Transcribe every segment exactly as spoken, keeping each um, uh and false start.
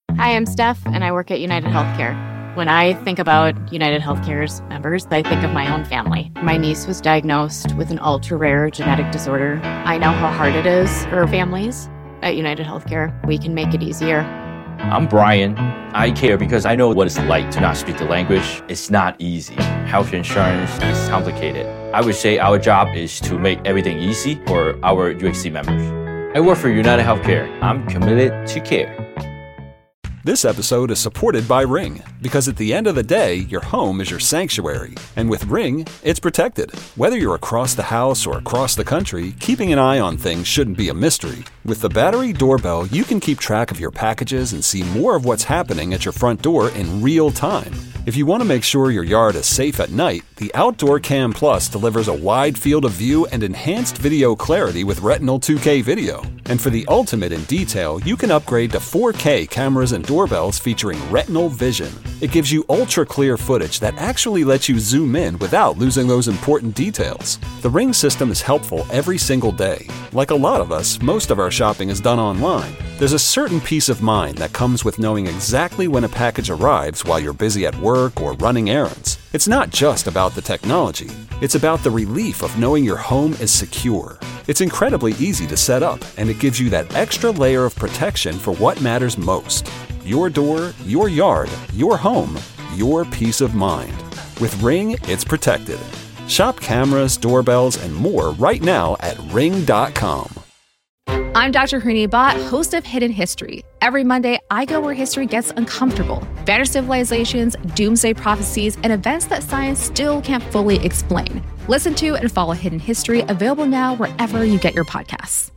Hi, I'm Steph, and I work at United Healthcare. When I think about United Healthcare's members, I think of my own family. My niece was diagnosed with an ultra-rare genetic disorder. I know how hard it is for families. At United Healthcare, we can make it easier. I'm Brian. I care because I know what it's like to not speak the language. It's not easy. Health insurance is complicated. I would say our job is to make everything easy for our U H C members. I work for United Healthcare. I'm committed to care. This episode is supported by Ring, because at the end of the day, your home is your sanctuary. And with Ring, it's protected. Whether you're across the house or across the country, keeping an eye on things shouldn't be a mystery. With the battery doorbell, you can keep track of your packages and see more of what's happening at your front door in real time. If you want to make sure your yard is safe at night, the Outdoor Cam Plus delivers a wide field of view and enhanced video clarity with Retinal two K video. And for the ultimate in detail, you can upgrade to four K cameras and doorbells featuring Retinal Vision. It gives you ultra-clear footage that actually lets you zoom in without losing those important details. The Ring system is helpful every single day. Like a lot of us, most of our shopping is done online. There's a certain peace of mind that comes with knowing exactly when a package arrives while you're busy at work or running errands. It's not just about the technology. It's about the relief of knowing your home is secure. It's incredibly easy to set up, and it gives you that extra layer of protection for what matters most. Your door, your yard, your home, your peace of mind. With Ring, it's protected. Shop cameras, doorbells, and more right now at ring dot com. I'm Doctor Hrini Bhatt, host of Hidden History. Every Monday, I go where history gets uncomfortable. Vanished civilizations, doomsday prophecies, and events that science still can't fully explain. Listen to and follow Hidden History, available now wherever you get your podcasts.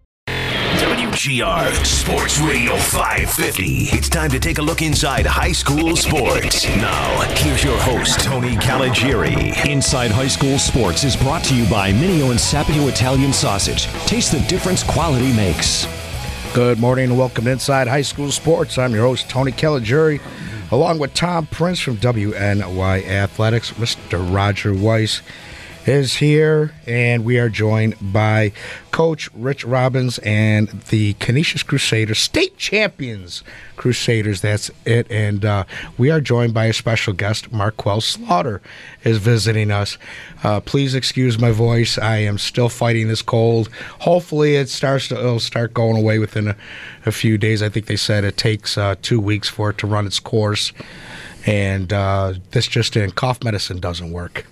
W G R Sports Radio five fifty. It's time to take a look inside high school sports. Now, here's your host, Tony Caligiuri. Inside High School Sports is brought to you by Mineo and Sapio Italian Sausage. Taste the difference quality makes. Good morning and welcome to Inside High School Sports. I'm your host, Tony Caligiuri, along with Tom Prince from W N Y Athletics. Mister Roger Weiss is here, and we are joined by Coach Rich Robbins and the Canisius Crusaders, state champions Crusaders, that's it. And uh, we are joined by a special guest. Marquel Slaughter is visiting us. Uh, please excuse my voice. I am still fighting this cold. Hopefully it starts to it'll start going away within a, a few days. I think they said it takes uh, two weeks for it to run its course. And uh, this just in, cough medicine doesn't work.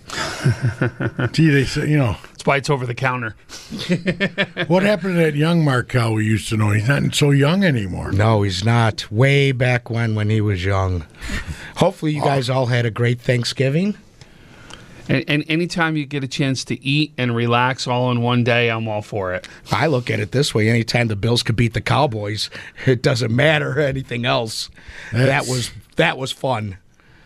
Gee, they say, you know. That's why it's over the counter. What happened to that young Marquel we used to know? He's not so young anymore. No, he's not. Way back when, when he was young. Hopefully you guys all had a great Thanksgiving. And, and anytime you get a chance to eat and relax all in one day, I'm all for it. I look at it this way. Anytime the Bills could beat the Cowboys, it doesn't matter anything else. That's... That was that was fun.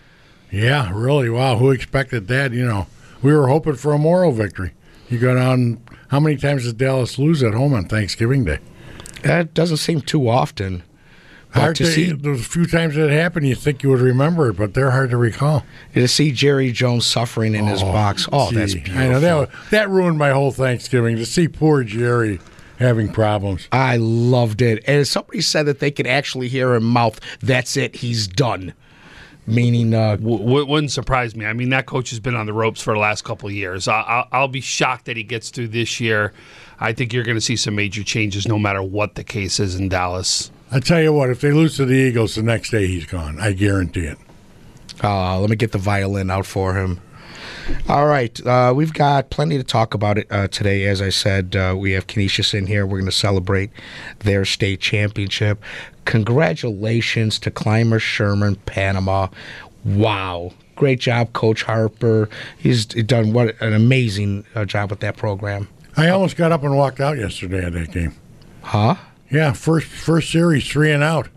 Yeah, really. Wow, who expected that? You know, we were hoping for a moral victory. You go down, how many times does Dallas lose at home on Thanksgiving Day? That doesn't seem too often. Hard to, to see those few times that happened, you think you would remember it, but they're hard to recall. To see Jerry Jones suffering in oh, his box, oh, gee, that's beautiful. I know that that ruined my whole Thanksgiving to see poor Jerry having problems. I loved it, and somebody said that they could actually hear him mouth, "That's it, he's done." Meaning, uh, w- wouldn't surprise me. I mean, that coach has been on the ropes for the last couple of years. I- I'll-, I'll be shocked that he gets through this year. I think you're going to see some major changes no matter what the case is in Dallas. I tell you what, if they lose to the Eagles, the next day he's gone. I guarantee it. Uh, let me get the violin out for him. All right, uh, we've got plenty to talk about it uh, today. As I said, uh, we have Canisius in here. We're going to celebrate their state championship. Congratulations to Clymer Sherman, Panama. Wow. Great job, Coach Harper. He's done what an amazing uh, job with that program. I almost got up and walked out yesterday at that game. Huh? Yeah, first first series, three and out.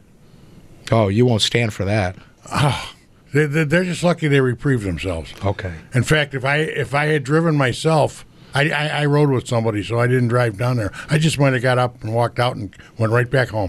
Oh, you won't stand for that. Oh, they, they're just lucky they reprieved themselves. Okay. In fact, if I if I had driven myself, I, I, I rode with somebody, so I didn't drive down there. I just went and got up and walked out and went right back home.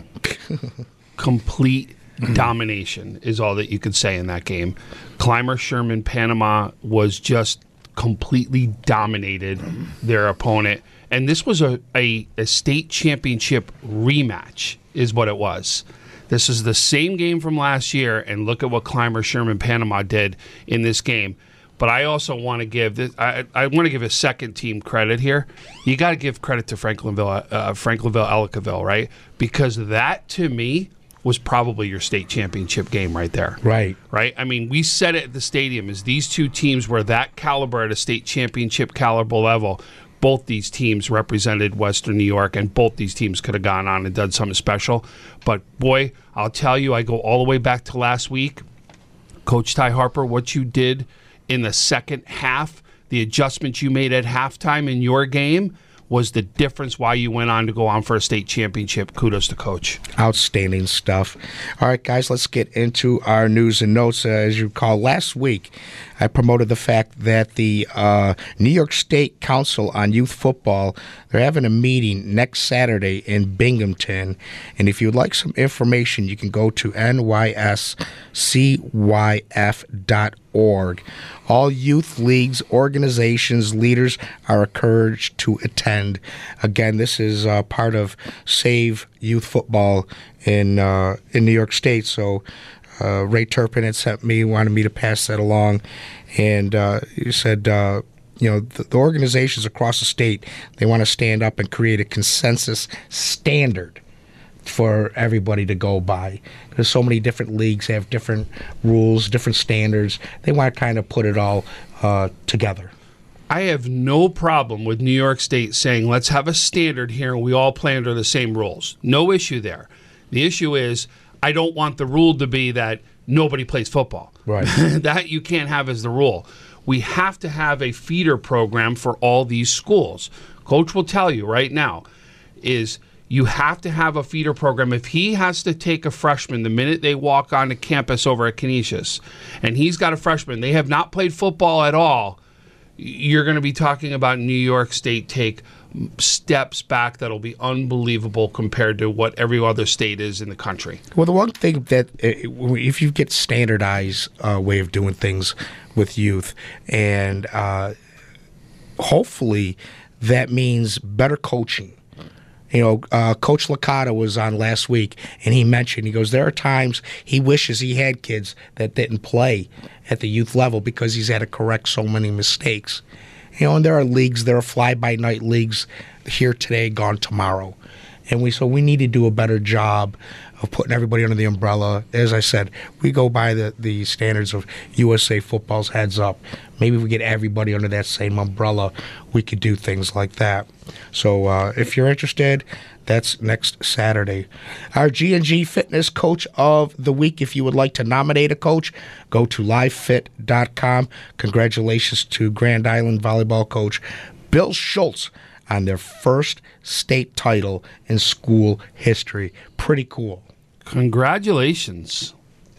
Complete domination is all that you could say in that game. Clymer Sherman, Panama was just completely dominated their opponent. And this was a, a, a state championship rematch is what it was. This is the same game from last year, and look at what Clymer Sherman Panama did in this game. But I also want to give this. I, I want to give a second team credit here. You got to give credit to Franklinville, uh, Franklinville, Ellicottville, right? Because that to me was probably your state championship game right there. Right. Right? I mean, we said it at the stadium as these two teams were that caliber at a state championship caliber level. Both these teams represented Western New York, and both these teams could have gone on and done something special. But, boy, I'll tell you, I go all the way back to last week. Coach Ty Harper, what you did in the second half, the adjustments you made at halftime in your game was the difference why you went on to go on for a state championship. Kudos to Coach. Outstanding stuff. All right, guys, let's get into our news and notes. Uh, as you recall, last week I promoted the fact that the uh, New York State Council on Youth Football, they're having a meeting next Saturday in Binghamton. And if you'd like some information, you can go to N Y S C Y F dot org. All youth leagues, organizations, leaders are encouraged to attend. Again, this is uh, part of Save Youth Football in uh, in New York State. So uh, Ray Turpin had sent me, wanted me to pass that along, and uh, he said, uh, you know, the, the organizations across the state, they want to stand up and create a consensus standard for everybody to go by. Because so many different leagues have different rules, different standards. They want to kind of put it all uh, together. I have no problem with New York State saying, let's have a standard here and we all play under the same rules. No issue there. The issue is, I don't want the rule to be that nobody plays football. Right. That you can't have as the rule. We have to have a feeder program for all these schools. Coach will tell you right now is you have to have a feeder program. If he has to take a freshman the minute they walk onto campus over at Canisius, and he's got a freshman, they have not played football at all, you're going to be talking about New York State take steps back that'll be unbelievable compared to what every other state is in the country. Well, the one thing that if you get standardized uh, way of doing things with youth, and uh, hopefully that means better coaching. You know, uh, Coach Licata was on last week, and he mentioned, he goes, there are times he wishes he had kids that didn't play at the youth level because he's had to correct so many mistakes. You know, and there are leagues, there are fly-by-night leagues here today, gone tomorrow. And we so we need to do a better job of putting everybody under the umbrella. As I said, we go by the, the standards of U S A Football's Heads Up. Maybe if we get everybody under that same umbrella, we could do things like that. So uh, if you're interested, that's next Saturday. Our G and G Fitness Coach of the Week. If you would like to nominate a coach, go to live fit dot com. Congratulations to Grand Island volleyball coach Bill Schultz on their first state title in school history. Pretty cool. Congratulations.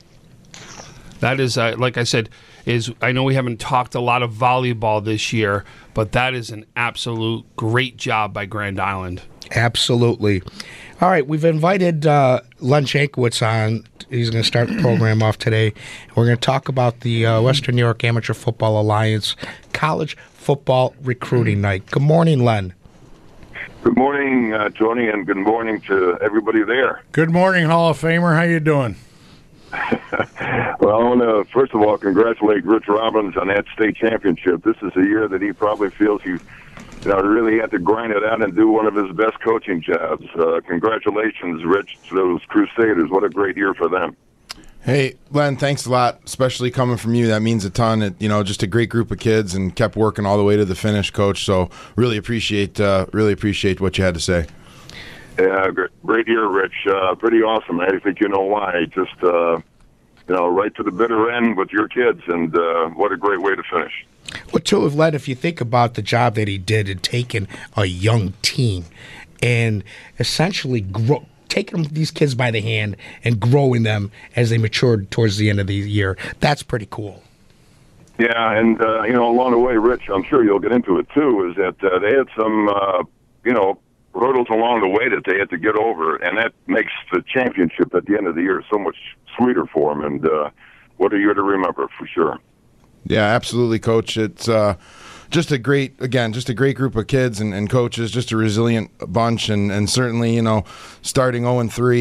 That is, uh, like I said, is I know we haven't talked a lot of volleyball this year, but that is an absolute great job by Grand Island. Absolutely. All right, we've invited uh, Len Jankowitz on. He's going to start the program off today. We're going to talk about the uh, Western New York Amateur Football Alliance College Football Recruiting Night. Good morning, Len. Good morning, uh, Tony, and good morning to everybody there. Good morning, Hall of Famer. How you doing? Well, I want to, first of all, congratulate Rich Robbins on that state championship. This is a year that he probably feels he you know, really had to grind it out and do one of his best coaching jobs. Uh, congratulations, Rich, to those Crusaders. What a great year for them. Hey, Len, thanks a lot, especially coming from you. That means a ton. It, you know, just a great group of kids and kept working all the way to the finish, Coach. So really appreciate uh, really appreciate what you had to say. Yeah, great, great year, Rich. Uh, pretty awesome. I think you know why. Just, uh, you know, right to the bitter end with your kids, and uh, what a great way to finish. Well, too, Len, if you think about the job that he did in taking a young team and essentially grow, taking these kids by the hand and growing them as they matured towards the end of the year, that's pretty cool. Yeah, and, uh, you know, along the way, Rich, I'm sure you'll get into it, too, is that uh, they had some, uh, you know, hurdles along the way that they had to get over, and that makes the championship at the end of the year so much sweeter for them, and uh, what a year to remember, for sure. Yeah, absolutely, Coach. It's uh, just a great, again, just a great group of kids and, and coaches, just a resilient bunch, and, and certainly, you know, starting oh and three,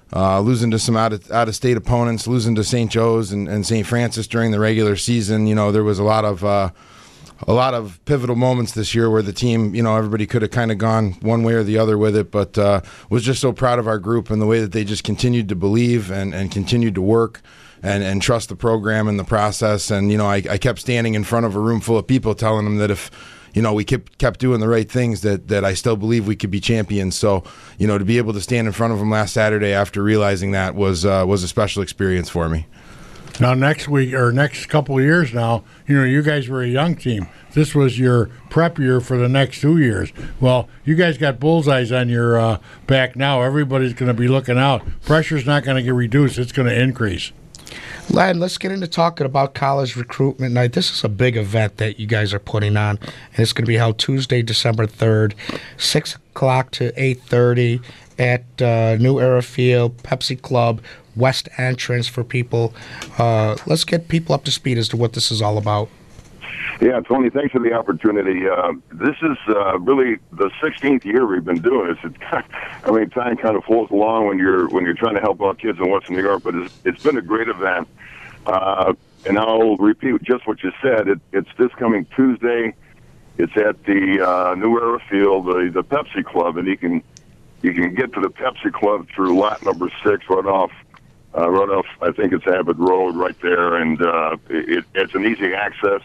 uh, losing to some out of out of state opponents, losing to Saint Joe's and, and Saint Francis during the regular season. You know, there was a lot of uh, a lot of pivotal moments this year where the team, you know, everybody could have kind of gone one way or the other with it, but uh, was just so proud of our group and the way that they just continued to believe and, and continued to work and, and trust the program and the process. And, you know, I, I kept standing in front of a room full of people telling them that if, you know, we kept kept doing the right things, that, that I still believe we could be champions. So, you know, to be able to stand in front of them last Saturday after realizing that was uh, was a special experience for me. Now, next week or next couple of years now, you know, you guys were a young team. This was your prep year for the next two years. Well, you guys got bullseyes on your uh, back now. Everybody's going to be looking out. Pressure's not going to get reduced. It's going to increase. Len, let's get into talking about College Recruitment Night. This is a big event that you guys are putting on, and it's going to be held Tuesday, December third, six o'clock to eight thirty at uh, New Era Field, Pepsi Club, West Entrance for people. Uh, let's get people up to speed as to what this is all about. Yeah, Tony, thanks for the opportunity. Uh, this is uh, really the sixteenth year we've been doing this. It's kind of, I mean, time kind of flows along when you're when you're trying to help out kids in Western New York, but it's, it's been a great event. Uh, and I'll repeat just what you said. It, it's this coming Tuesday. It's at the uh, New Era Field, the, the Pepsi Club, and you can you can get to the Pepsi Club through lot number six, right off. Uh, right off, I think it's Abbott Road right there, and uh, it, it's an easy access.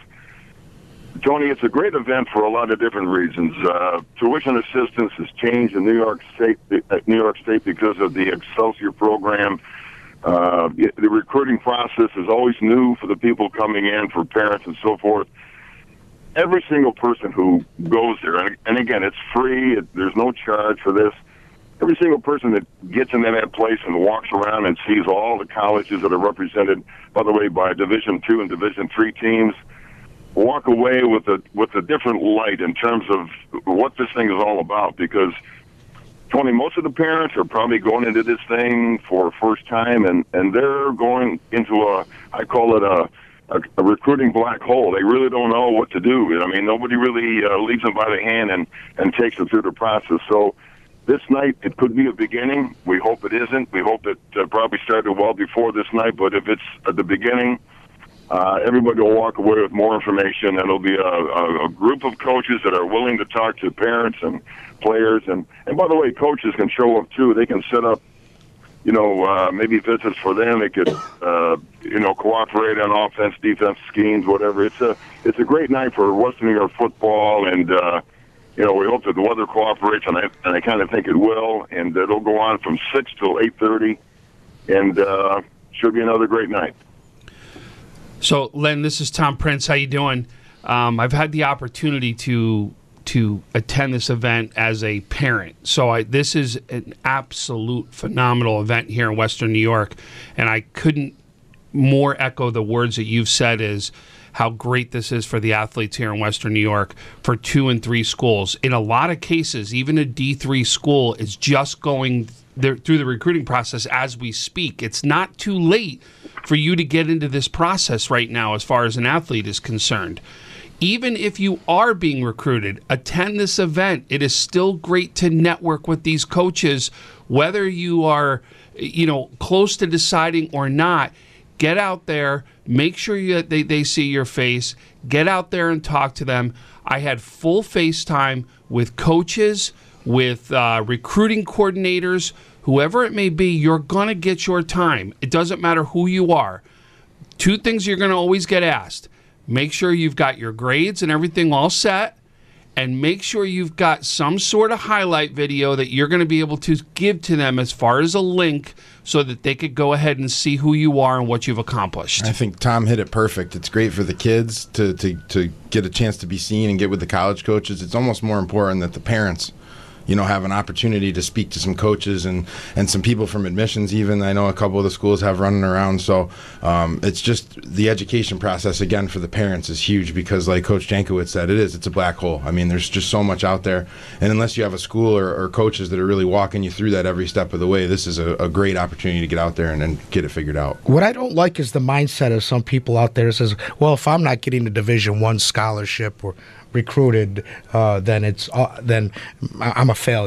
Tony, it's a great event for a lot of different reasons. Uh, tuition assistance has changed in New York State, New York State because of the Excelsior program. Uh, the recruiting process is always new for the people coming in, for parents and so forth. Every single person who goes there, and, and again, it's free. It, there's no charge for this. Every single person that gets into that place and walks around and sees all the colleges that are represented, by the way, by Division two and Division three teams, walk away with a with a different light in terms of what this thing is all about. Because, Tony, most of the parents are probably going into this thing for first time, and, and they're going into a, I call it a, a, a recruiting black hole. They really don't know what to do. I mean, nobody really uh, leads them by the hand and, and takes them through the process. So this night, it could be a beginning. We hope it isn't. We hope it uh, probably started well before this night, but if it's at the beginning, Uh, everybody will walk away with more information, and it'll be a, a, a group of coaches that are willing to talk to parents and players. And, and by the way, coaches can show up, too. They can set up, you know, uh, maybe visits for them. They could, uh, you know, cooperate on offense, defense schemes, whatever. It's a it's a great night for Western New York football, and, uh, you know, we hope that the weather cooperates, and I, and I kind of think it will. And it'll go on from six till eight thirty, and uh, should be another great night. So, Len, this is Tom Prince. How you doing? Um, I've had the opportunity to to attend this event as a parent. So I, this is an absolute phenomenal event here in Western New York, and I couldn't more echo the words that you've said is how great this is for the athletes here in Western New York for two and three schools. In a lot of cases, even a D three school is just going there through the recruiting process as we speak. It's not too late for you to get into this process right now as far as an athlete is concerned. Even if you are being recruited, attend this event. It is still great to network with these coaches, whether you are, you know, close to deciding or not. Get out there, make sure you, they, they see your face, get out there and talk to them. I had full FaceTime with coaches, with uh, recruiting coordinators, whoever it may be. You're going to get your time. It doesn't matter who you are. Two things you're going to always get asked. Make sure you've got your grades and everything all set, and make sure you've got some sort of highlight video that you're going to be able to give to them as far as a link so that they could go ahead and see who you are and what you've accomplished. I think Tom hit it perfect. It's great for the kids to, to, to get a chance to be seen and get with the college coaches. It's almost more important that the parents, you know, have an opportunity to speak to some coaches and, and some people from admissions even. I know a couple of the schools have running around. So um, it's just the education process, again, for the parents is huge because, like Coach Jankowitz said, it is. It's a black hole. I mean, there's just so much out there. And unless you have a school or, or coaches that are really walking you through that every step of the way, this is a, a great opportunity to get out there and, and get it figured out. What I don't like is the mindset of some people out there that says, well, if I'm not getting a Division One scholarship or recruited, uh, then it's uh, then I'm a failure.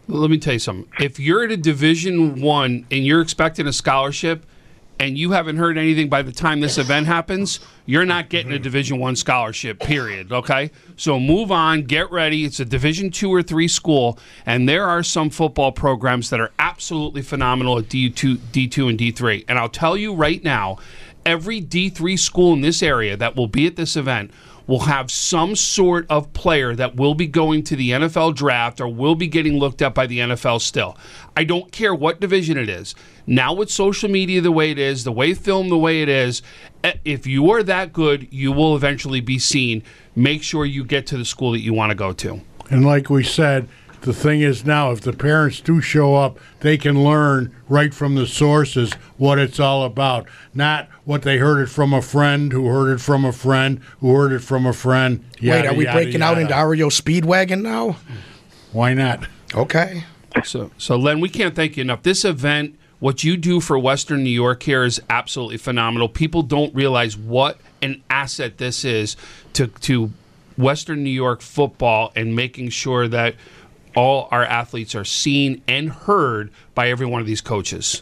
Let me tell you something. If you're at a Division One and you're expecting a scholarship, and you haven't heard anything by the time this event happens, you're not getting a Division One scholarship, period, okay? So move on, get ready. It's a Division Two or Three school, and there are some football programs that are absolutely phenomenal at D two, D two and D three. And I'll tell you right now, every D three school in this area that will be at this event will have some sort of player that will be going to the N F L draft or will be getting looked at by the N F L still. I don't care what division it is. Now with social media the way it is, the way film the way it is, if you are that good, you will eventually be seen. Make sure you get to the school that you want to go to. And like we said, the thing is now, if the parents do show up, they can learn right from the sources what it's all about. Not what they heard it from a friend who heard it from a friend who heard it from a friend. Yada, Wait, are we yada, breaking yada. out into R E O Speedwagon now? Why not? Okay. So, so Len, we can't thank you enough. This event, what you do for Western New York here is absolutely phenomenal. People don't realize what an asset this is to to Western New York football and making sure that all our athletes are seen and heard by every one of these coaches.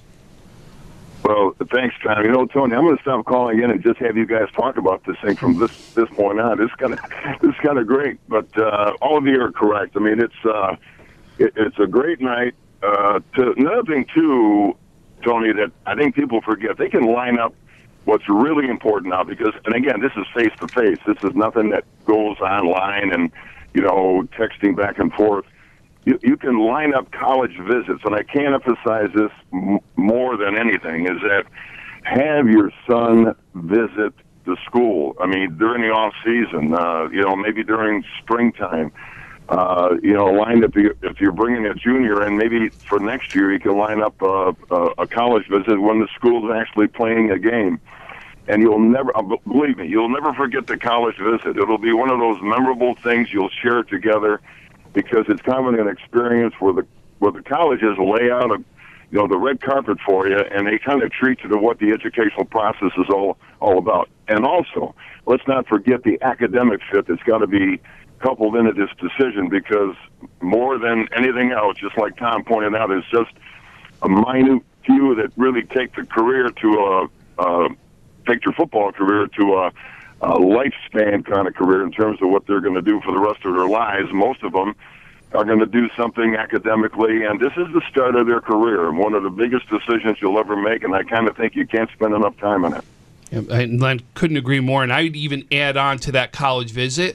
Well, thanks, Tom. You know, Tony, I'm going to stop calling in and just have you guys talk about this thing from this this point on. It's kind of it's kind of great, but uh, all of you are correct. I mean, it's uh, it, it's a great night. Uh, to another thing too, Tony, that I think people forget, they can line up what's really important now because, and again, this is face to face. This is nothing that goes online and you know texting back and forth. You, you can line up college visits, and I can't emphasize this m- more than anything, is that have your son visit the school. I mean, during the off season, uh, you know, maybe during springtime, uh, you know, line up, the, if you're bringing a junior in, maybe for next year you can line up a, a, a college visit when the school's actually playing a game. And you'll never, believe me, you'll never forget the college visit. It'll be one of those memorable things you'll share together, because it's kind of an experience where the where the colleges lay out a, you know, the red carpet for you, and they kind of treat you to what the educational process is all all about. And also, let's not forget the academic fit that's got to be coupled into this decision, because more than anything else, just like Tom pointed out, is just a minute few that really take the career to a, a take your football career to a a lifespan kind of career in terms of what they're going to do for the rest of their lives. Most of them are going to do something academically, and this is the start of their career, and one of the biggest decisions you'll ever make, and I kind of think you can't spend enough time on it. And Len, couldn't agree more, and I'd even add on to that college visit.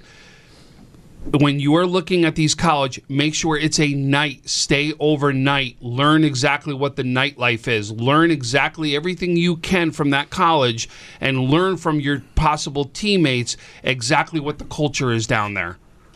When you are looking at these college, make sure it's a night. Stay overnight. Learn exactly what the nightlife is. Learn exactly everything you can from that college, and learn from your possible teammates exactly what the culture is down there.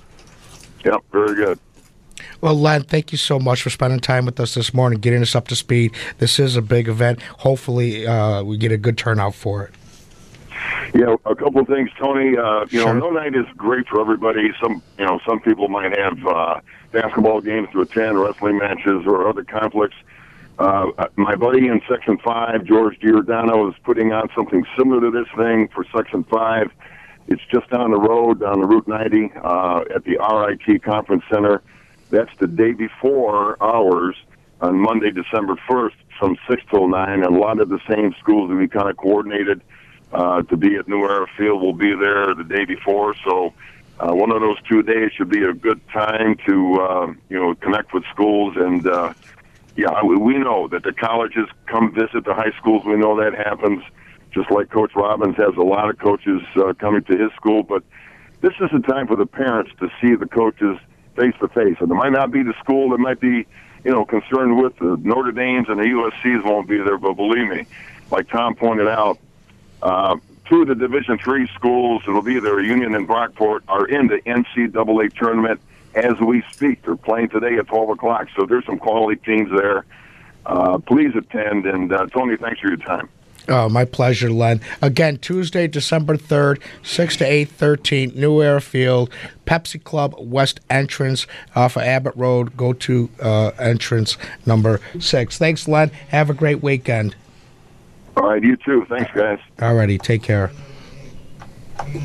Yep, very good. Well, Len, thank you so much for spending time with us this morning, getting us up to speed. This is a big event. Hopefully, uh, we get a good turnout for it. Yeah, a couple of things, Tony. Uh, you Sure. know, no night is great for everybody. Some, you know, some people might have uh, basketball games to attend, wrestling matches, or other conflicts. Uh, my buddy in Section Five, George Giordano, is putting on something similar to this thing for Section Five. It's just down the road, down the Route ninety, uh, at the R I T Conference Center. That's the day before ours on Monday, December first, from six till nine. And a lot of the same schools that we kind of coordinated Uh, to be at New Era Field will be there the day before. So uh, one of those two days should be a good time to, uh, you know, connect with schools. And, uh, yeah, we, we know that the colleges come visit the high schools. We know that happens, just like Coach Robbins has a lot of coaches uh, coming to his school. But this is the time for the parents to see the coaches face-to-face. And it might not be the school that might be, you know, concerned with. The Notre Dames and the U S Cs won't be there. But believe me, like Tom pointed out, Uh, two of the Division Three schools that'll be there, Union and Brockport, are in the N C double A tournament as we speak. They're playing today at twelve o'clock, so there's some quality teams there. Uh, please attend, and uh, Tony, thanks for your time. Oh, my pleasure, Len. Again, Tuesday, December third, six to eight thirteen, New Era Field, Pepsi Club West entrance off of Abbott Road. Go to uh, entrance number six. Thanks, Len. Have a great weekend. All right, you too. Thanks, guys. All righty, take care.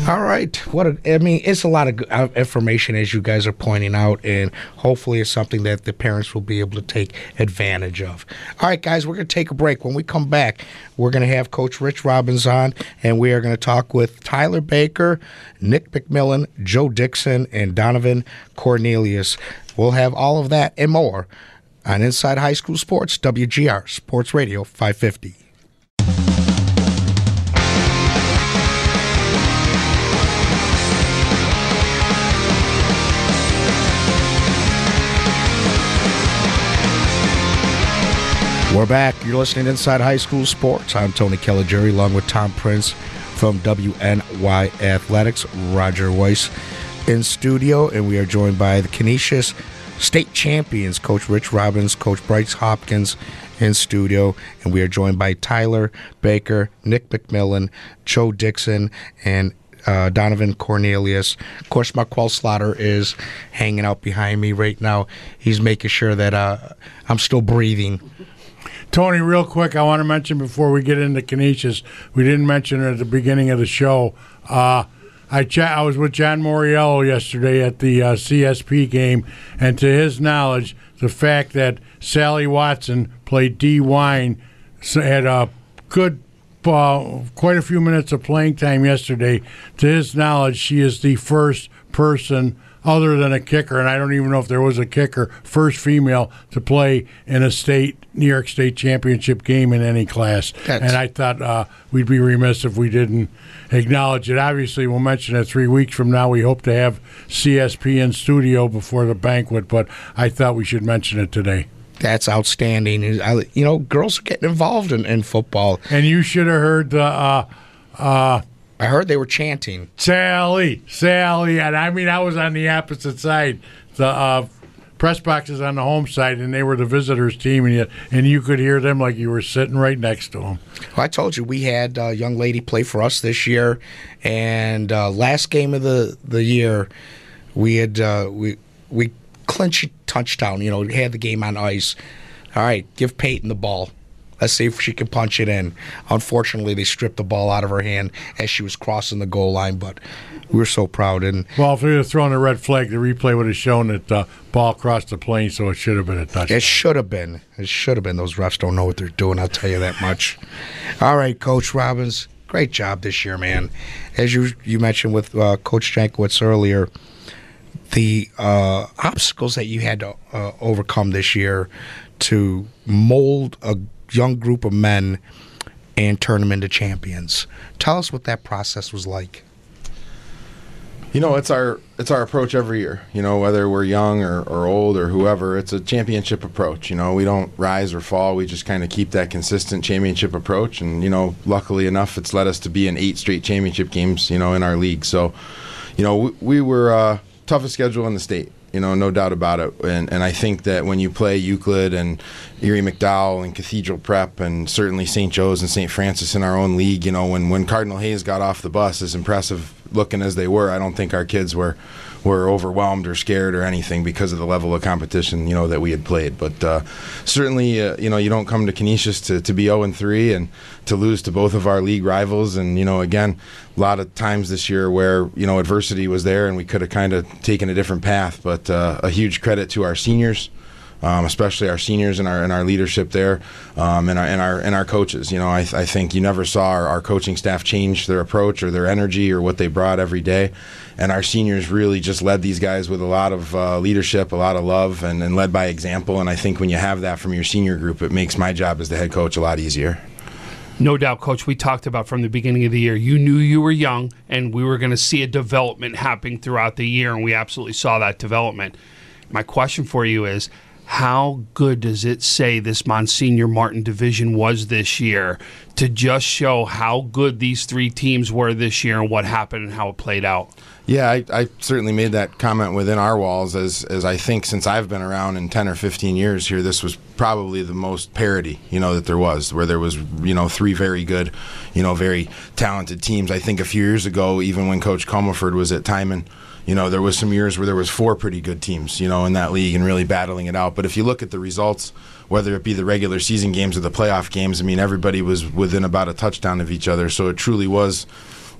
All right. What a, I mean, it's a lot of good information, as you guys are pointing out, and hopefully it's something that the parents will be able to take advantage of. All right, guys, we're going to take a break. When we come back, we're going to have Coach Rich Robbins on, and we are going to talk with Tyler Baker, Nick McMillan, Joe Dixon, and Donovan Cornelius. We'll have all of that and more on Inside High School Sports, W G R Sports Radio five fifty. We're back. You're listening to Inside High School Sports. I'm Tony Caligiuri, along with Tom Prince from W N Y Athletics, Roger Weiss in studio, and we are joined by the Canisius state champions, Coach Rich Robbins, Coach Bryce Hopkins in studio, and we are joined by Tyler Baker, Nick McMillan, Joe Dixon, and uh, Donovan Cornelius. Of course, Marquel Slaughter is hanging out behind me right now. He's making sure that uh, I'm still breathing. Tony, real quick, I want to mention before we get into Canisius, we didn't mention it at the beginning of the show. Uh, I ch- I was with John Moriello yesterday at the uh, C S P game, and to his knowledge, the fact that Sally Watson played Dee Wine had a good, uh, quite a few minutes of playing time yesterday. To his knowledge, she is the first person, other than a kicker, and I don't even know if there was a kicker, first female to play in a state New York State championship game in any class. That's... And I thought uh, we'd be remiss if we didn't acknowledge it. Obviously, we'll mention it three weeks from now. We hope to have C S P in studio before the banquet, but I thought we should mention it today. That's outstanding. You know, girls are getting involved in, in football. And you should have heard the... Uh, uh, I heard they were chanting. Sally, Sally. And I mean, I was on the opposite side. The uh, press box is on the home side, and they were the visitors' team, and you, and you could hear them like you were sitting right next to them. Well, I told you, we had a young lady play for us this year, and uh, last game of the, the year, we had uh, we we clinched a touchdown. You know, we had the game on ice. All right, give Peyton the ball. Let's see if she can punch it in. Unfortunately, they stripped the ball out of her hand as she was crossing the goal line, but we were so proud. And well, if we had thrown a red flag, the replay would have shown that the uh, ball crossed the plane, so it should have been a touchdown. It should have been. It should have been. Those refs don't know what they're doing, I'll tell you that much. All right, Coach Robbins, great job this year, man. As you you mentioned with uh, Coach Jankowitz earlier, the uh, obstacles that you had to uh, overcome this year to mold a young group of men and turn them into champions. Tell us what that process was like. You know, it's our it's our approach every year. You know, whether we're young or, or old or whoever, it's a championship approach. You know, we don't rise or fall. We just kind of keep that consistent championship approach. And, you know, luckily enough, it's led us to be in eight straight championship games, you know, in our league. So, you know, we, we were uh, toughest schedule in the state. You know, no doubt about it. And and I think that when you play Euclid and Erie McDowell and Cathedral Prep and certainly Saint Joe's and Saint Francis in our own league, you know, when, when Cardinal Hayes got off the bus, as impressive looking as they were, I don't think our kids were, were overwhelmed or scared or anything because of the level of competition, you know, that we had played. But uh, certainly, uh, you know, you don't come to Canisius to, to be oh and three and to lose to both of our league rivals. And, you know, again, a lot of times this year where, you know, adversity was there and we could have kind of taken a different path. But uh, a huge credit to our seniors, um, especially our seniors and our and our leadership there, um, and our and our and our coaches. You know, I, I think you never saw our, our coaching staff change their approach or their energy or what they brought every day. And our seniors really just led these guys with a lot of uh, leadership, a lot of love, and, and led by example. And I think when you have that from your senior group, it makes my job as the head coach a lot easier. No doubt, Coach. We talked about from the beginning of the year, you knew you were young, and we were going to see a development happening throughout the year, and we absolutely saw that development. My question for you is, how good does it say this Monsignor Martin division was this year to just show how good these three teams were this year and what happened and how it played out? Yeah, I, I certainly made that comment within our walls as as I think since I've been around in ten or fifteen years here, this was probably the most parity, you know, that there was, where there was, you know, three very good, you know, very talented teams. I think a few years ago, even when Coach Comerford was at Timon, you know, there was some years where there was four pretty good teams, you know, in that league and really battling it out. But if you look at the results, whether it be the regular season games or the playoff games, I mean, everybody was within about a touchdown of each other. So it truly was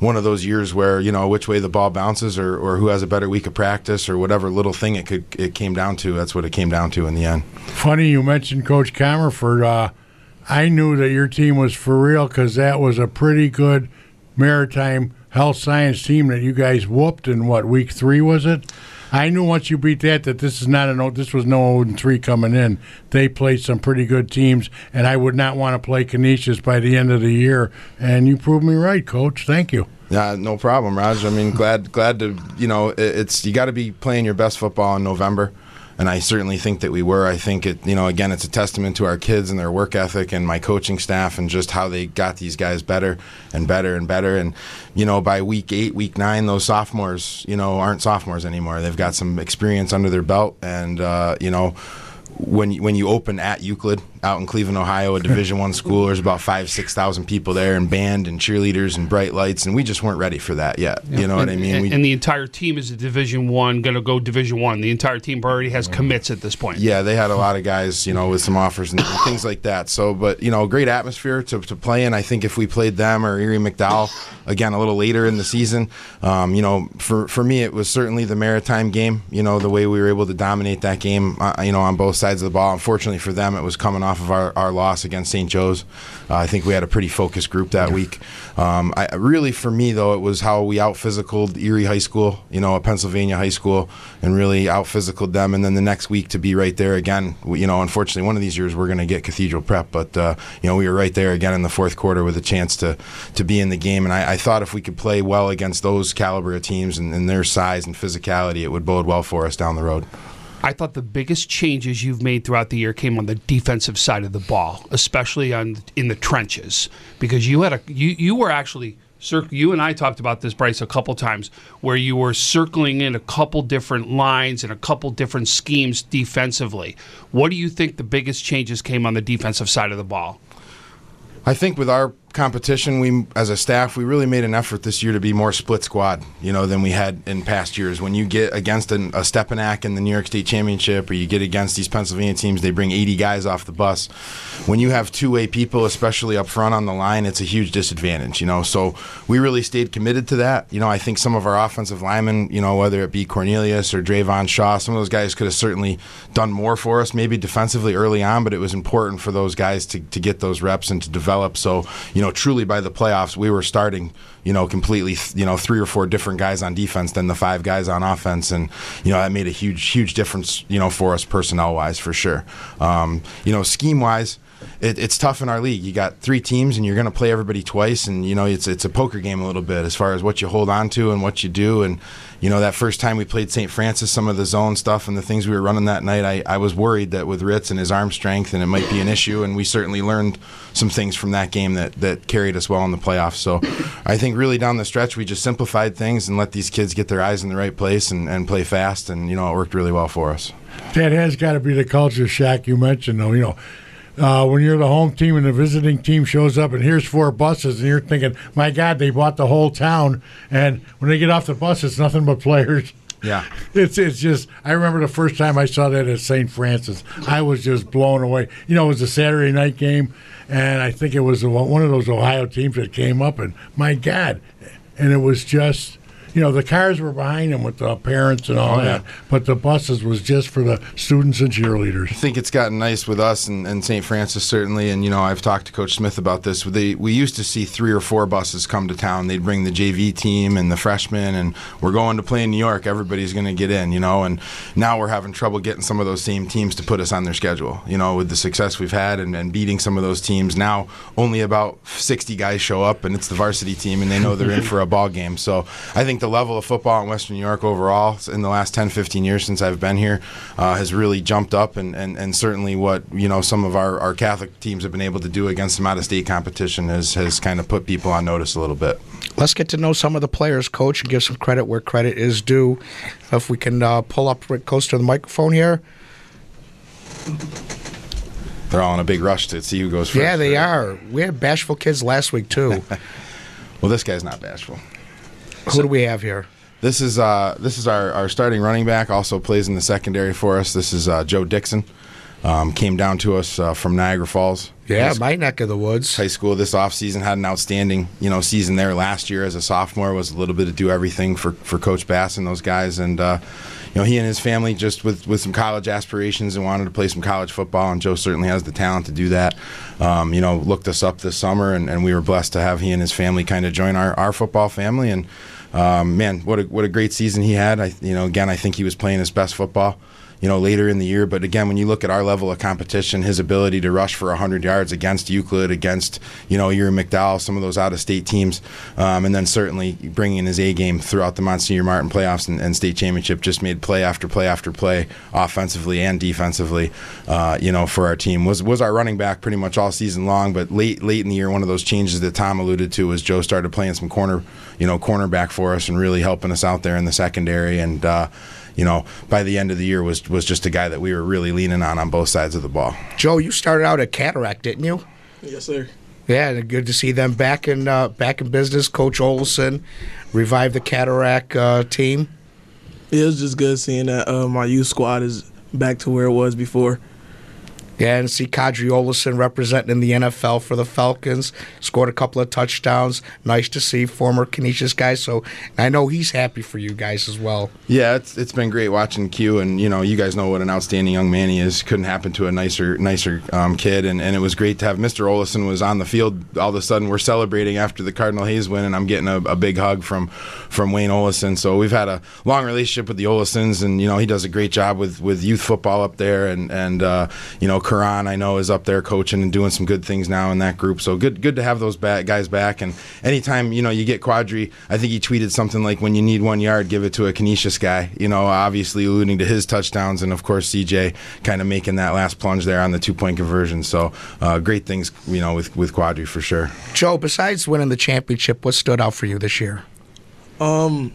one of those years where, you know, which way the ball bounces or, or who has a better week of practice or whatever little thing it could it came down to. That's what it came down to in the end. Funny you mentioned Coach Comerford. Uh, I knew that your team was for real because that was a pretty good Maritime Health Science team that you guys whooped in, what, week three was it? I knew once you beat that that this is not a no. This was no oh and three coming in. They played some pretty good teams, and I would not want to play Canisius by the end of the year. And you proved me right, Coach. Thank you. Yeah, no problem, Raj. I mean, glad glad to you know it, it's you got to be playing your best football in November. And I certainly think that we were. I think it, you know, again, it's a testament to our kids and their work ethic and my coaching staff and just how they got these guys better and better and better. And, you know, by week eight, week nine, those sophomores, you know, aren't sophomores anymore. They've got some experience under their belt. And, uh, you know, when you, when you open at Euclid out in Cleveland, Ohio, a Division One school, there's about five, six thousand people there, and band and cheerleaders and bright lights, and we just weren't ready for that yet. Yeah. You know and, what I mean? And, we, and the entire team is a Division One, going to go Division One. The entire team already has commits at this point. Yeah, they had a lot of guys, you know, with some offers and, and things like that. So, but you know, great atmosphere to, to play in. I think if we played them or Erie McDowell again a little later in the season, um, you know, for for me it was certainly the Maritime game. You know, the way we were able to dominate that game, uh, you know, on both sides of the ball. Unfortunately for them, it was coming off of our, our loss against Saint Joe's. Uh, I think we had a pretty focused group that week. Um, I really, for me though, it was how we out physicaled Erie High School, you know, a Pennsylvania high school, and really out physicaled them. And then the next week to be right there again. We, you know, unfortunately, one of these years we're going to get Cathedral Prep, but uh, you know, we were right there again in the fourth quarter with a chance to to be in the game. And I, I thought if we could play well against those caliber of teams and, and their size and physicality, it would bode well for us down the road. I thought the biggest changes you've made throughout the year came on the defensive side of the ball, especially on in the trenches, because you had a you you were actually cir- you and I talked about this, Bryce, a couple times, where you were circling in a couple different lines and a couple different schemes defensively. What do you think the biggest changes came on the defensive side of the ball? I think with our competition, we as a staff, we really made an effort this year to be more split squad, you know, than we had in past years. When you get against an, a Stepanak in the New York State Championship, or you get against these Pennsylvania teams, they bring eighty guys off the bus. When you have two-way people, especially up front on the line, it's a huge disadvantage, you know. So we really stayed committed to that. You know, I think some of our offensive linemen, you know, whether it be Cornelius or Drayvon Shaw, some of those guys could have certainly done more for us, maybe defensively early on, but it was important for those guys to, to get those reps and to develop. So, you know, truly by the playoffs, we were starting, you know, completely, you know, three or four different guys on defense than the five guys on offense. And, you know, that made a huge, huge difference, you know, for us personnel-wise, for sure. Um, you know, scheme-wise, It, it's tough in our league. You got three teams, and you're going to play everybody twice, and you know it's it's a poker game a little bit as far as what you hold on to and what you do. And you know that first time we played Saint Francis, some of the zone stuff and the things we were running that night, I, I was worried that with Ritz and his arm strength, and it might be an issue. And we certainly learned some things from that game that that carried us well in the playoffs. So I think really down the stretch, we just simplified things and let these kids get their eyes in the right place and, and play fast, and you know it worked really well for us. That has got to be the culture shock you mentioned, though. You know. Uh, when you're the home team and the visiting team shows up and here's four buses and you're thinking, my God, they bought the whole town. And when they get off the bus, it's nothing but players. Yeah. It's it's just, I remember the first time I saw that at Saint Francis, I was just blown away. You know, it was a Saturday night game, and I think it was one of those Ohio teams that came up, and my God. And it was just... You know, the cars were behind them with the parents and all oh, that, yeah. but the buses was just for the students and cheerleaders. I think it's gotten nice with us and, and Saint Francis, certainly, and, you know, I've talked to Coach Smith about this. They, we used to see three or four buses come to town. They'd bring the J V team and the freshmen, and we're going to play in New York. Everybody's going to get in, you know, and now we're having trouble getting some of those same teams to put us on their schedule, you know, with the success we've had and, and beating some of those teams. Now only about sixty guys show up, and it's the varsity team, and they know they're in for a ball game. So I think the level of football in Western New York overall in the last ten, fifteen years since I've been here uh, has really jumped up, and, and, and certainly what, you know, some of our, our Catholic teams have been able to do against some out-of-state competition has, has kind of put people on notice a little bit. Let's get to know some of the players, Coach, and give some credit where credit is due. If we can uh, pull up close to the microphone here. They're all in a big rush to see who goes first. Yeah, they are. We had bashful kids last week, too. Well, this guy's not bashful. Who so, do we have here? This is uh, this is our, our starting running back, also plays in the secondary for us. This is uh, Joe Dixon. Um, came down to us uh, from Niagara Falls. Yeah, my neck of the woods. High school this offseason, had an outstanding, you know, season there last year as a sophomore. Was a little bit of do everything for, for Coach Bass and those guys. And, uh, you know, he and his family just with, with some college aspirations and wanted to play some college football, and Joe certainly has the talent to do that. Um, you know, looked us up this summer, and, and we were blessed to have he and his family kind of join our, our football family. And, um, man, what a, what a great season he had. I, you know, again, I think he was playing his best football, you know, later in the year. But again, when you look at our level of competition, his ability to rush for one hundred yards against Euclid, against, you know, Erie McDowell, some of those out-of-state teams, um, and then certainly bringing his A game throughout the Monsignor Martin playoffs and, and state championship, just made play after play after play, offensively and defensively, uh, you know, for our team. Was was our running back pretty much all season long, but late late in the year, one of those changes that Tom alluded to was Joe started playing some corner, you know, cornerback for us and really helping us out there in the secondary. And, uh, you know, by the end of the year was was just a guy that we were really leaning on on both sides of the ball. Joe, you started out at Cataract, didn't you? Yes, sir. Yeah, and good to see them back in uh, back in business. Coach Olson revived the Cataract uh, team. Yeah, it was just good seeing that uh, my youth squad is back to where it was before. Yeah, and see Kadri Olson representing in the N F L for the Falcons. Scored a couple of touchdowns. Nice to see former Canisius guys. So I know he's happy for you guys as well. Yeah, it's it's been great watching Q, and you know, you guys know what an outstanding young man he is. Couldn't happen to a nicer nicer um, kid, and, and it was great to have Mister Olson was on the field. All of a sudden, we're celebrating after the Cardinal Hayes win, and I'm getting a, a big hug from from Wayne Olson. So we've had a long relationship with the Olsons, and you know, he does a great job with, with youth football up there, and and uh, you know, Karan, I know, is up there coaching and doing some good things now in that group. So good good to have those back, guys back. And anytime, you know, you get Quadri, I think he tweeted something like, when you need one yard, give it to a Canisius guy, you know, obviously alluding to his touchdowns. And, of course, C J kind of making that last plunge there on the two-point conversion. So uh, great things, you know, with, with Quadri for sure. Joe, besides winning the championship, what stood out for you this year? Um,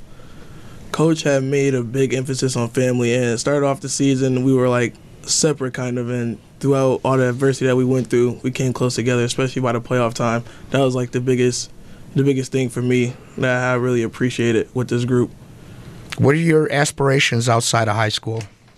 Coach had made a big emphasis on family, and it started off the season, we were like separate kind of, and throughout all the adversity that we went through, we came close together, especially by the playoff time. That was like the biggest the biggest thing for me that I really appreciated with this group. What are your aspirations outside of high school?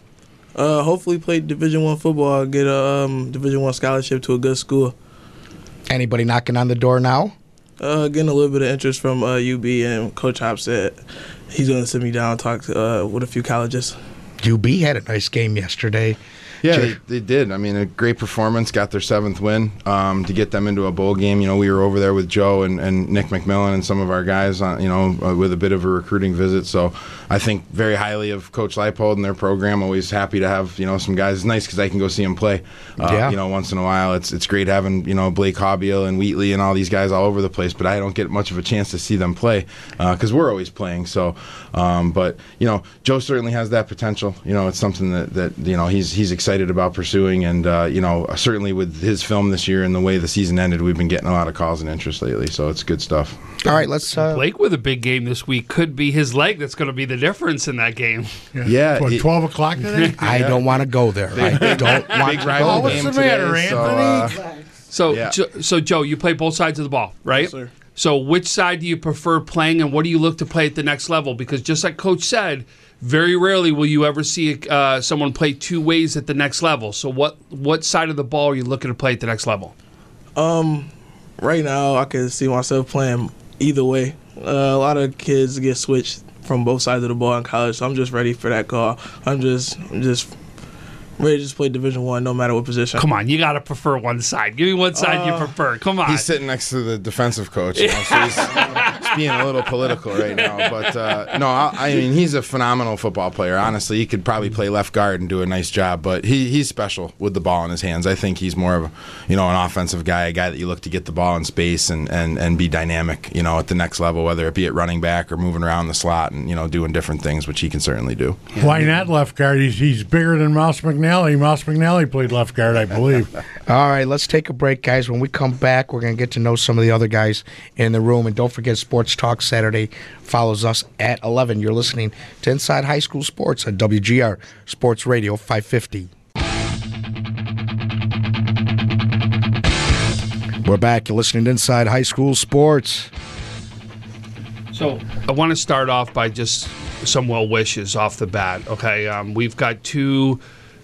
Uh, hopefully play Division One football, get a um, Division One scholarship to a good school. Anybody knocking on the door now? Uh, getting a little bit of interest from uh, U B, and Coach Hop said he's going to sit me down and talk to, uh, with a few colleges. U B had a nice game yesterday. Yeah, they, they did. I mean, a great performance, got their seventh win um, to get them into a bowl game. You know, we were over there with Joe and, and Nick McMillan and some of our guys, on, you know, uh, with a bit of a recruiting visit. So I think very highly of Coach Leipold and their program. Always happy to have, you know, some guys. It's nice because I can go see them play, uh, yeah. you know, once in a while. It's it's great having, you know, Blake Hobbiel and Wheatley and all these guys all over the place, but I don't get much of a chance to see them play because uh, we're always playing. So, um, but, you know, Joe certainly has that potential. You know, it's something that, that you know, he's he's excited about pursuing. And, uh, you know, certainly with his film this year and the way the season ended, we've been getting a lot of calls and interest lately. So it's good stuff. All right, let's. Uh, Blake with a big game this week could be his leg that's going to be the difference in that game. Yeah. yeah what, it, twelve o'clock today? I don't want to go there. I don't want big to rival go What's game the today, matter, Anthony? So, uh, So, Yeah. Jo- so Joe, you play both sides of the ball, right? Yes, sir. So which side do you prefer playing, and what do you look to play at the next level? Because just like Coach said, very rarely will you ever see uh, someone play two ways at the next level. So what what side of the ball are you looking to play at the next level? Um, right now, I can see myself playing either way. Uh, a lot of kids get switched from both sides of the ball in college, so I'm just ready for that call. I'm just, I'm just ready to just play Division One, no matter what position. Come on, you got to prefer one side. Give me one side Uh, you prefer. Come on. He's sitting next to the defensive coach, you know, so he's, he's being a little political right now. But, uh, no, I, I mean, he's a phenomenal football player. Honestly, he could probably play left guard and do a nice job. But he he's special with the ball in his hands. I think he's more of a, you know, an offensive guy, a guy that you look to get the ball in space and, and, and be dynamic, you know, at the next level, whether it be at running back or moving around the slot and, you know, doing different things, which he can certainly do. Why not left guard? He's, he's bigger than Mouse McNally. Mouse McNally played left guard, I believe. All right, let's take a break, guys. When we come back, we're going to get to know some of the other guys in the room. And don't forget, Sports Talk Saturday follows us at eleven. You're listening to Inside High School Sports on W G R Sports Radio five fifty. We're back. You're listening to Inside High School Sports. So I want to start off by just some well wishes off the bat. Okay, um, we've got two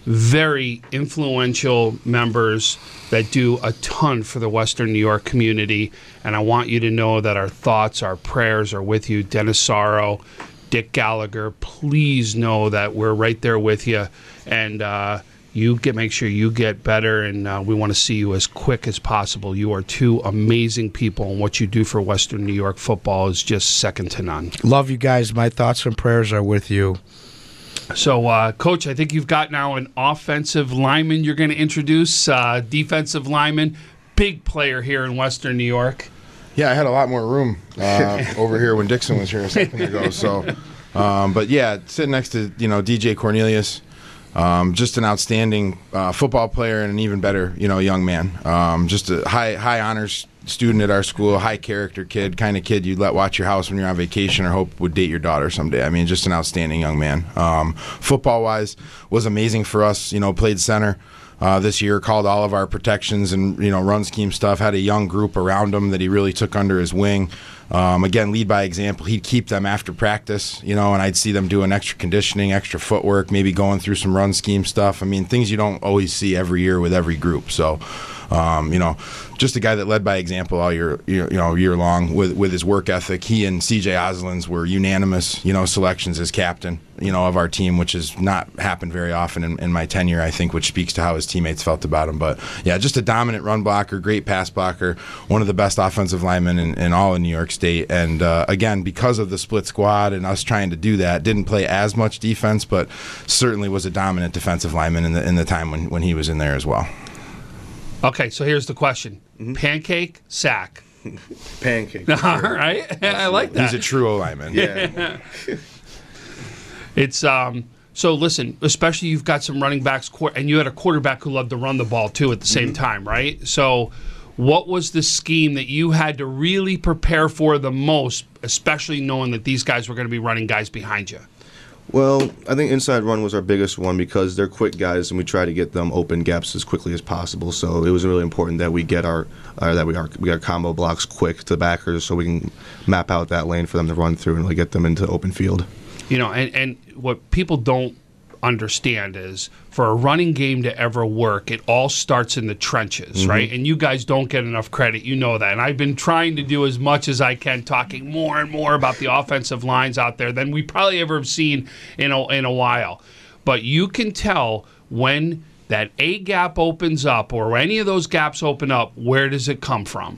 very influential members that do a ton for the Western New York community. And I want you to know that our thoughts, our prayers are with you. Dennis Sorrow, Dick Gallagher, please know that we're right there with you. And uh, you get make sure you get better, and uh, we want to see you as quick as possible. You are two amazing people, and what you do for Western New York football is just second to none. Love you guys. My thoughts and prayers are with you. So, uh, Coach, I think you've got now an offensive lineman you're going to introduce, uh, defensive lineman, big player here in Western New York. Yeah, I had a lot more room uh, over here when Dixon was here a second ago. So, um, but yeah, sitting next to you know D J Cornelius, um, just an outstanding uh, football player and an even better you know young man. Um, just a high high honors student at our school, high character kid, kind of kid you'd let watch your house when you're on vacation or hope would date your daughter someday. I mean, just an outstanding young man. Um, football wise, was amazing for us. You know, played center. Uh, this year, called all of our protections and you know run scheme stuff. Had a young group around him that he really took under his wing. Um, again, lead by example. He'd keep them after practice, you know, and I'd see them doing extra conditioning, extra footwork, maybe going through some run scheme stuff. I mean, things you don't always see every year with every group. So, um, you know, just a guy that led by example all year, you know, year long with with his work ethic. He and C J Oslins were unanimous, you know, selections as captain, you know, of our team, which has not happened very often in, in my tenure, I think, which speaks to how his teammates felt about him. But yeah, just a dominant run blocker, great pass blocker, one of the best offensive linemen in, in all of New York State. And uh, again, because of the split squad and us trying to do that, didn't play as much defense, but certainly was a dominant defensive lineman in the in the time when, when he was in there as well. Okay, so here's the question. Mm-hmm. Pancake, sack? Pancake. All right. I like that. He's a true O-lineman. Yeah. It's um. So listen, especially you've got some running backs, and you had a quarterback who loved to run the ball too at the same mm-hmm. time, right? So what was the scheme that you had to really prepare for the most, especially knowing that these guys were going to be running guys behind you? Well, I think inside run was our biggest one because they're quick guys, and we try to get them open gaps as quickly as possible. So it was really important that we get our uh, that we are we got combo blocks quick to the backers, so we can map out that lane for them to run through and really get them into open field. You know, and, and what people don't understand is for a running game to ever work, it all starts in the trenches, mm-hmm. right? And you guys don't get enough credit. You know that. And I've been trying to do as much as I can, talking more and more about the offensive lines out there than we probably ever have seen in a, in a while. But you can tell when that A gap opens up or any of those gaps open up, where does it come from?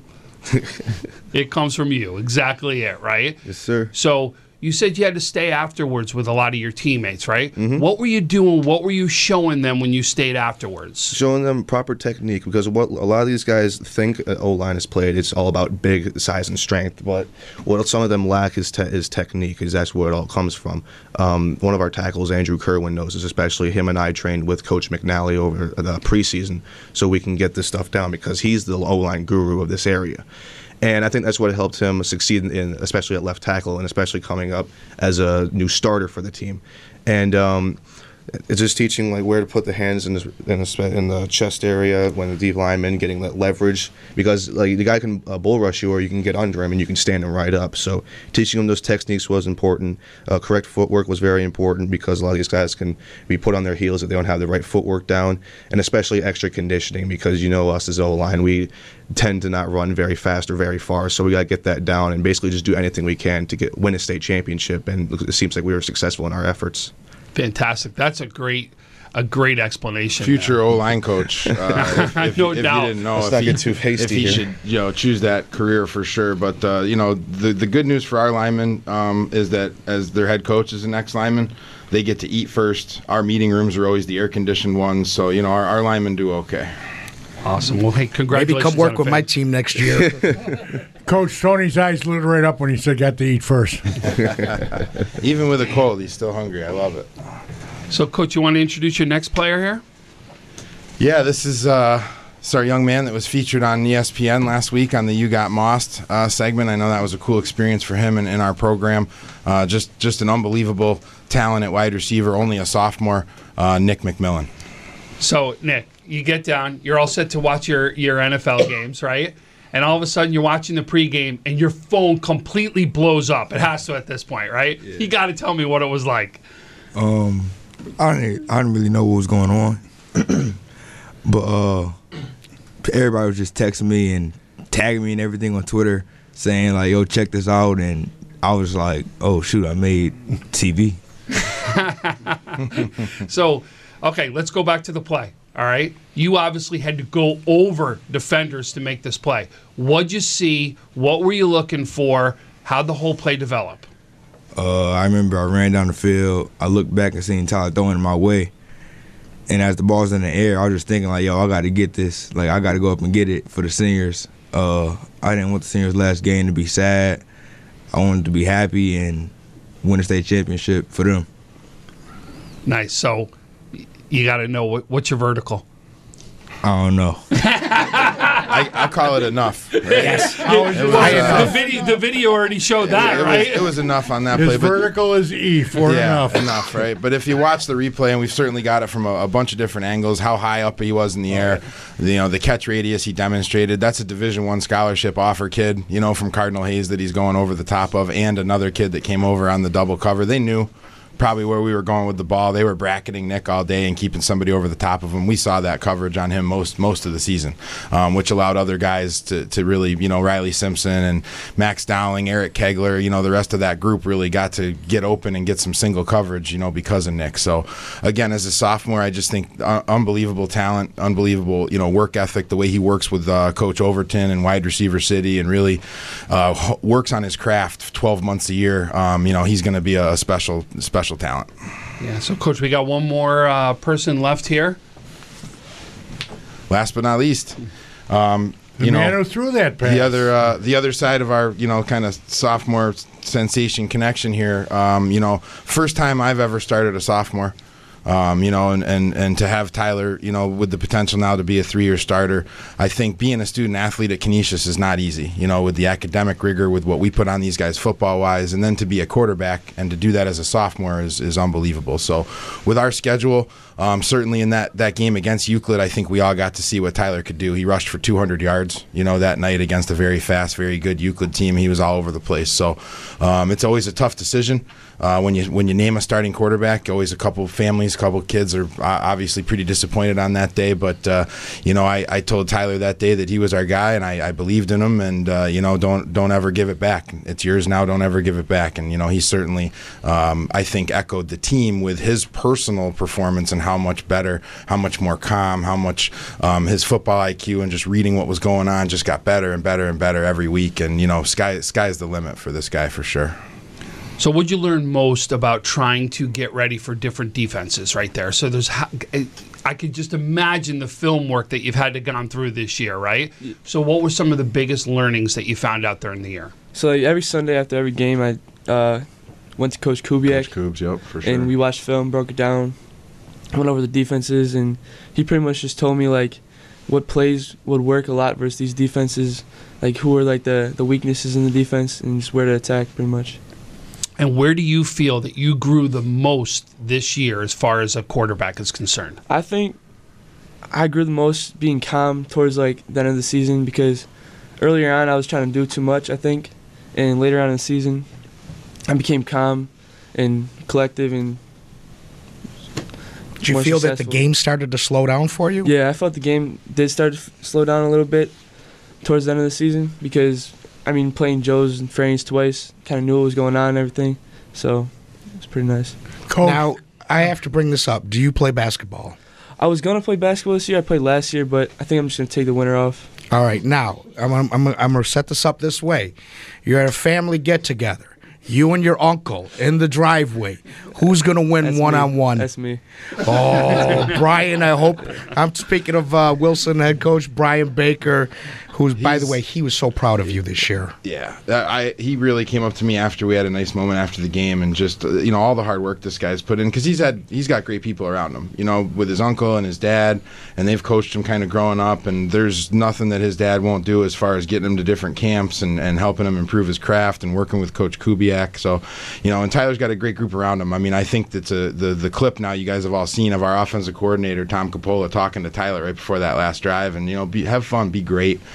It comes from you. Exactly it, right? Yes, sir. So you said you had to stay afterwards with a lot of your teammates, right? Mm-hmm. What were you doing? What were you showing them when you stayed afterwards? Showing them proper technique, because what a lot of these guys think O-line is played, it's all about big size and strength. But what some of them lack is te- is technique, because that's where it all comes from. Um, one of our tackles, Andrew Kerwin, knows this, especially him and I trained with Coach McNally over the preseason so we can get this stuff down, because he's the O-line guru of this area. And I think that's what helped him succeed in, especially at left tackle, and especially coming up as a new starter for the team. And um, it's just teaching like where to put the hands in, this, in, the, in the chest area when the deep lineman, getting that leverage, because like the guy can uh, bull rush you, or you can get under him and you can stand him right up. So teaching him those techniques was important. Uh, correct footwork was very important, because a lot of these guys can be put on their heels if they don't have the right footwork down, and especially extra conditioning, because you know us as O-line, we tend to not run very fast or very far, so we got to get that down and basically just do anything we can to get win a state championship, and it seems like we were successful in our efforts. Fantastic. That's a great a great explanation. Future O-line coach. Uh, if, if, no if doubt. You didn't know Let's if not he, get too hasty if he here. should you know, choose that career for sure. But, uh, you know, the, the good news for our linemen um, is that as their head coach is an ex-lineman, they get to eat first. Our meeting rooms are always the air-conditioned ones. So, you know, our, our linemen do okay. Awesome. Well, hey, congratulations. Maybe come work with my team next year. Coach, Tony's eyes lit right up when he said got to eat first. Even with a cold, he's still hungry. I love it. So, Coach, you want to introduce your next player here? Yeah, this is uh, this is our young man that was featured on E S P N last week on the You Got Mossed uh, segment. I know that was a cool experience for him in, in our program. Uh, just, just an unbelievable talent at wide receiver, only a sophomore, uh, Nick McMillan. So, Nick, you get down, you're all set to watch your, your N F L games, right? And all of a sudden you're watching the pregame and your phone completely blows up. It has to at this point, right? Yeah. You got to tell me what it was like. Um, I didn't, I didn't really know what was going on, but uh, everybody was just texting me and tagging me and everything on Twitter, saying like, "Yo, check this out," and I was like, "Oh shoot, I made T V." So, okay, let's go back to the play. All right, you obviously had to go over defenders to make this play. What'd you see? What were you looking for? How'd the whole play develop? Uh, I remember I ran down the field. I looked back and seen Tyler throwing it my way. And as the ball's in the air, I was just thinking, like, yo, I got to get this. Like, I got to go up and get it for the seniors. Uh, I didn't want the seniors' last game to be sad. I wanted to be happy and win a state championship for them. Nice. So you got to know what, what's your vertical? I don't know. I, I call it enough. Right? Yes. How is it it was, uh, the, video, the video already showed that, it, it right? Was, it was enough on that His play. But vertical is E for yeah, enough. enough, right? But if you watch the replay, and we've certainly got it from a, a bunch of different angles, how high up he was in the air, you know, the catch radius he demonstrated. That's a Division One scholarship offer kid, you know, from Cardinal Hayes that he's going over the top of, and another kid that came over on the double cover. They knew probably where we were going with the ball. They were bracketing Nick all day and keeping somebody over the top of him. We saw that coverage on him most most of the season, um, which allowed other guys to, to really, you know, Riley Simpson and Max Dowling, Eric Kegler, you know, the rest of that group really got to get open and get some single coverage, you know, because of Nick. So, again, as a sophomore, I just think uh, unbelievable talent, unbelievable, you know, work ethic, the way he works with uh, Coach Overton and wide receiver City and really uh, works on his craft twelve months a year. Um, you know, he's going to be a special, special talent. Yeah, so, Coach, we got one more uh, person left here. Last but not least, um, The you man know, who threw that pass. the other uh, the other side of our, you know, kind of sophomore sensation connection here. Um, you know, first time I've ever started a sophomore. Um, you know, and, and, and to have Tyler, you know, with the potential now to be a three-year starter, I think being a student athlete at Canisius is not easy, you know, with the academic rigor, with what we put on these guys football-wise, and then to be a quarterback and to do that as a sophomore is, is unbelievable. So with our schedule, um, certainly in that, that game against Euclid, I think we all got to see what Tyler could do. He rushed for two hundred yards, you know, that night against a very fast, very good Euclid team. He was all over the place. So um, it's always a tough decision. Uh, when you when you name a starting quarterback, always a couple families, a couple kids are obviously pretty disappointed on that day. But uh, you know, I, I told Tyler that day that he was our guy, and I, I believed in him. And uh, you know, don't don't ever give it back. It's yours now. Don't ever give it back. And you know, he certainly, um, I think, echoed the team with his personal performance and how much better, how much more calm, how much um, his football I Q and just reading what was going on just got better and better and better every week. And you know, sky sky's the limit for this guy for sure. So what'd you learn most about trying to get ready for different defenses right there? So there's, I could just imagine the film work that you've had to gone through this year, right? So what were some of the biggest learnings that you found out there in the year? So like, every Sunday after every game, I uh, went to Coach Kubiak. Coach Kubes, yep, for sure. And we watched film, broke it down, went over the defenses, and he pretty much just told me like what plays would work a lot versus these defenses, like who are like the, the weaknesses in the defense and just where to attack pretty much. And where do you feel that you grew the most this year as far as a quarterback is concerned? I think I grew the most being calm towards like the end of the season because earlier on I was trying to do too much, I think, and later on in the season I became calm and collective and Did you more feel successful. that the game started to slow down for you? Yeah, I felt the game did start to f- slow down a little bit towards the end of the season because I mean, playing Joe's and Franny's twice, kind of knew what was going on and everything, so it was pretty nice. Coach. Now, I have to bring this up. Do you play basketball? I was going to play basketball this year. I played last year, but I think I'm just going to take the winter off. All right, now, I'm, I'm, I'm, I'm going to set this up this way. You're at a family get-together. You and your uncle in the driveway. Who's going to win That's one-on-one? Me. That's me. Oh, Brian, I hope. I'm speaking of uh, Wilson head coach Brian Baker, who's, He's, by the way, he was so proud of you this year. Yeah, I he really came up to me after we had a nice moment after the game, and just uh, you know all the hard work this guy's put in because he's had he's got great people around him, you know, with his uncle and his dad, and they've coached him kind of growing up, and there's nothing that his dad won't do as far as getting him to different camps and, and helping him improve his craft and working with Coach Kubiak. So, you know, and Tyler's got a great group around him. I mean, I think that's a, the the clip now you guys have all seen of our offensive coordinator Tom Capola talking to Tyler right before that last drive, and you know, be, have fun, be great.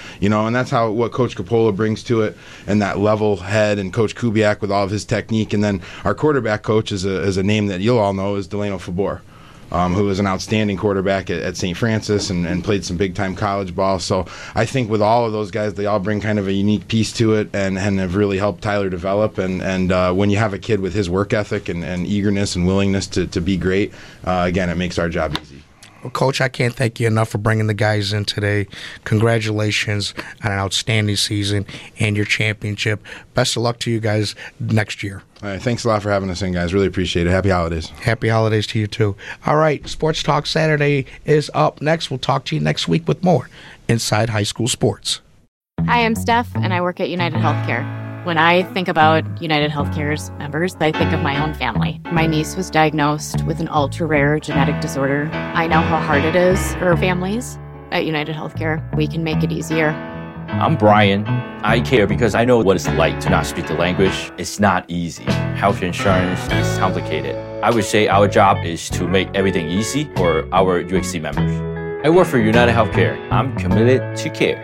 you know, and that's how what Coach Capola brings to it, and that level head, and Coach Kubiak with all of his technique, and then our quarterback coach is a is a name that you'll all know is Delano Fabor. Um, who was an outstanding quarterback at, at Saint Francis and, and played some big-time college ball. So I think with all of those guys, they all bring kind of a unique piece to it and, and have really helped Tyler develop. And, and uh, when you have a kid with his work ethic and, and eagerness and willingness to, to be great, uh, again, it makes our job easy. Well, Coach, I can't thank you enough for bringing the guys in today. Congratulations on an outstanding season and your championship. Best of luck to you guys next year. All right, thanks a lot for having us in, guys. Really appreciate it. Happy holidays. Happy holidays to you, too. All right, Sports Talk Saturday is up next. We'll talk to you next week with more Inside High School Sports. Hi, I'm Steph, and I work at United Healthcare. When I think about United Healthcare's members, I think of my own family. My niece was diagnosed with an ultra-rare genetic disorder. I know how hard it is for families. At United Healthcare, we can make it easier. I'm Brian. I care because I know what it's like to not speak the language. It's not easy. Health insurance is complicated. I would say our job is to make everything easy for our U H C members. I work for United Healthcare. I'm committed to care.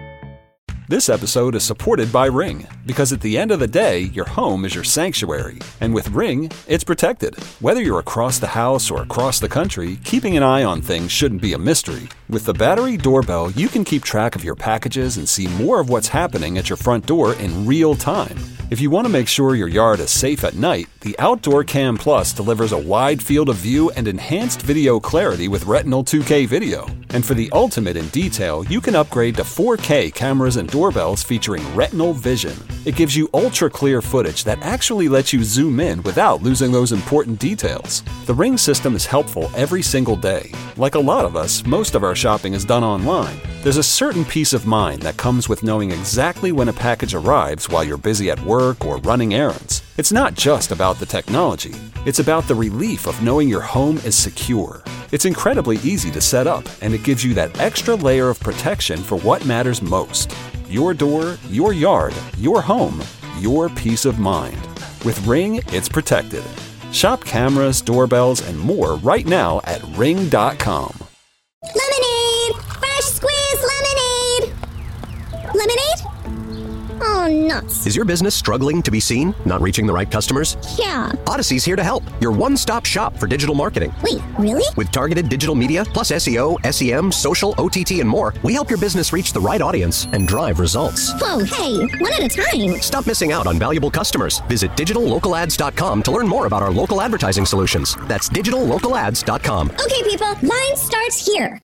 This episode is supported by Ring, because at the end of the day, your home is your sanctuary. And with Ring, it's protected. Whether you're across the house or across the country, keeping an eye on things shouldn't be a mystery. With the battery doorbell, you can keep track of your packages and see more of what's happening at your front door in real time. If you want to make sure your yard is safe at night, the Outdoor Cam Plus delivers a wide field of view and enhanced video clarity with Retinal two K video. And for the ultimate in detail, you can upgrade to four K cameras and doorbells featuring Retinal Vision. It gives you ultra-clear footage that actually lets you zoom in without losing those important details. The Ring system is helpful every single day. Like a lot of us, most of our shopping is done online. There's a certain peace of mind that comes with knowing exactly when a package arrives while you're busy at work or running errands. It's not just about the technology. It's about the relief of knowing your home is secure. It's incredibly easy to set up, and it gives you that extra layer of protection for what matters most. Your door, your yard, your home, your peace of mind. With Ring, it's protected. Shop cameras, doorbells, and more right now at ring dot com. Lemonade! Fresh squeezed lemonade! Lemonade? Oh, nuts. Is your business struggling to be seen? Not reaching the right customers? Yeah. Odyssey's here to help. Your one-stop shop for digital marketing. Wait, really? With targeted digital media, plus S E O, S E M, social, O T T, and more, we help your business reach the right audience and drive results. Whoa, hey, one at a time. Stop missing out on valuable customers. Visit digital local ads dot com to learn more about our local advertising solutions. That's digital local ads dot com. Okay, people, line starts here.